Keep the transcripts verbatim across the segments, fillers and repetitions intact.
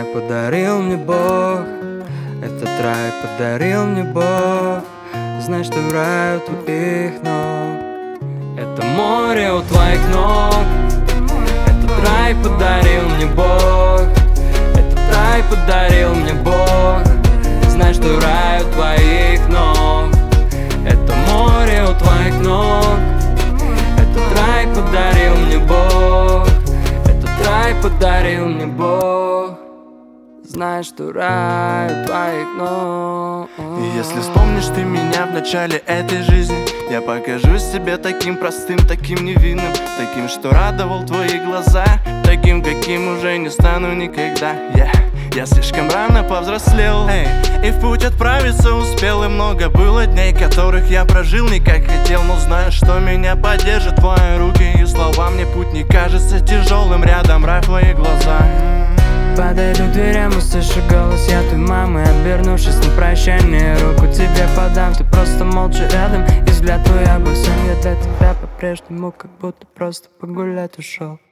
подарил мне Бог, этот рай подарил мне Бог. Знай, что в рай у твоих ног, это море у твоих ног. Этот рай подарил мне Бог, этот рай подарил мне Бог. Знай, что в рай у твоих ног, это море у твоих ног. Этот рай подарил мне Бог, этот рай подарил мне Бог. Знай, что рай у твоих ног. И если вспомнишь ты меня в начале этой жизни, я покажусь тебе таким простым, таким невинным, таким, что радовал твои глаза, таким, каким уже не стану никогда. yeah. Я слишком рано повзрослел, эй, и в путь отправиться успел. И много было дней, которых я прожил не как хотел, но знаю, что меня поддержат твои руки и слова. Мне путь не кажется тяжелым, рядом рай в твои глаза. Подойду к дверям, услышу голос я твоей мамы. Обернувшись на прощание, руку тебе подам. Ты просто молча рядом, и взгляд твой обо всем. Я для тебя по-прежнему как будто просто погулять ушел.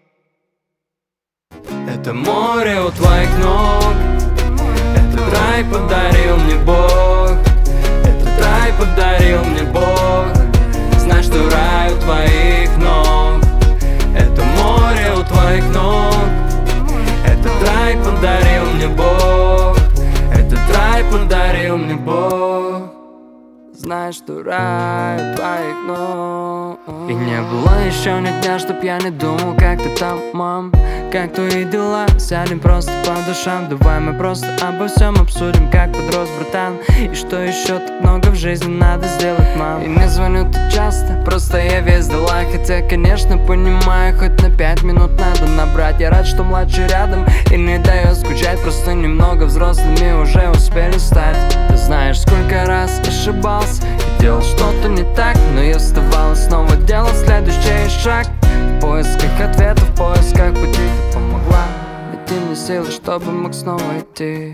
Это море у твоих ног, этот рай подарил мне Бог, этот рай подарил мне Бог. Знай, что рай у твоих ног, это море у твоих ног. Этот рай подарил мне Бог, этот рай подарил мне Бог. Знай, что рай у твоих ног. И не было еще ни дня, чтоб я не думал, как ты там, мам, как твои дела. Сядем просто по душам, давай мы просто обо всем обсудим, как подрос братан. И что еще так много в жизни надо сделать, мам. И не звоню так часто, просто я весь дела. Хотя, конечно, понимаю, хоть на пять минут надо набрать. Я рад, что младший рядом и не дает скучать. Просто немного взрослыми уже успели стать. Ты знаешь, сколько раз ошибался и делал что-то не так, но я вставал и снова делал следующий шаг. В поисках ответов, в поисках пути ты помогла найти мне силы, чтобы мог снова идти.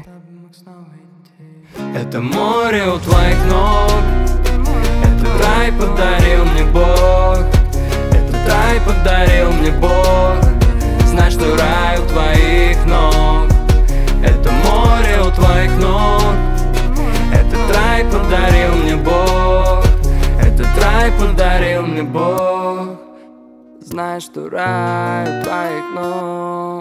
Это море у твоих ног, этот рай подарил мне Бог, этот рай подарил мне Бог. Знай, что рай у твоих ног, это море у твоих ног. Этот рай подарил мне Бог, этот рай подарил мне Бог. Знай, что рай у твоих ног.